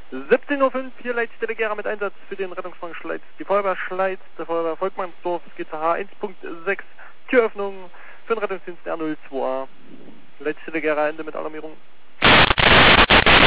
17:05 Uhr, hier Leitstelle Gera mit Einsatz für den Rettungswagen Schleiz. Die Feuerwehr Schleiz, der Feuerwehr Volkmannsdorf, es geht zur H1.6, Türöffnung für den Rettungsdienst R02A. Leitstelle Gera, Ende mit Alarmierung.